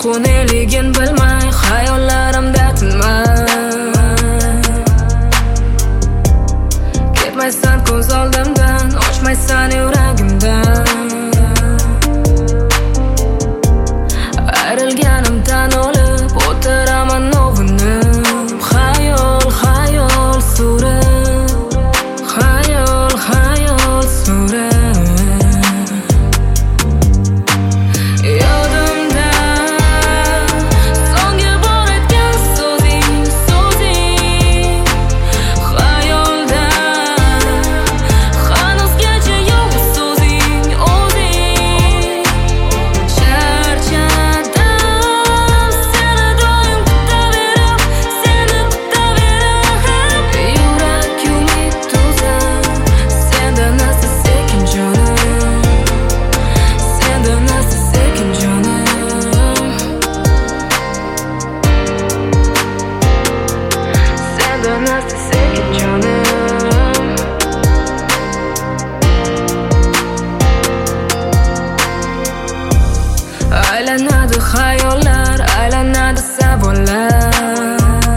bu neligin bilmay xayollarimda tinmay ketmaysan ko'z oldimdan, ochmaysan yuragimdan. Ayrilganim tan olib o'tiraman novinib, xayol surib, xayol surib. Aylanadi xayollar, aylanadi savollar.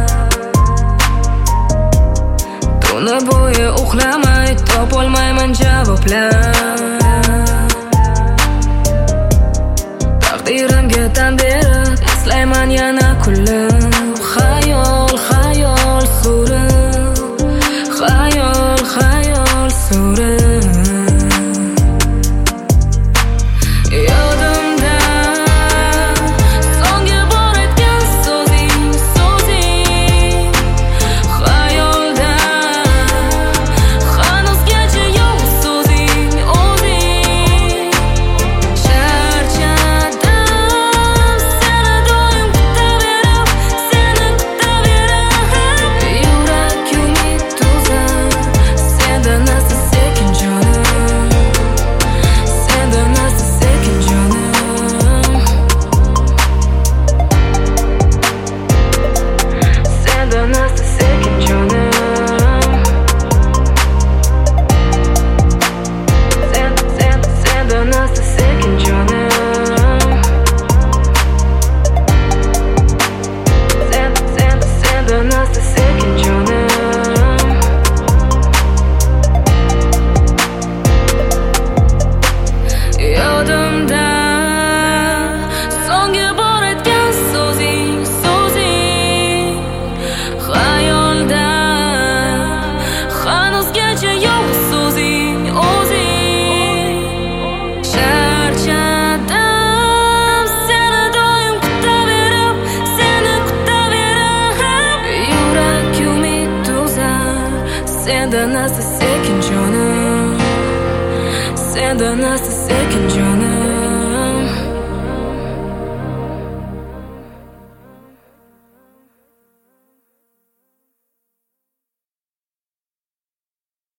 Tuni bo'yi uxlamay topolmayman javoblar. Taqdirimga tan berib eslayman yana kulib, xayol surib, xayol surib. Sendan asta sekin jonim, sendan asta sekin jonim.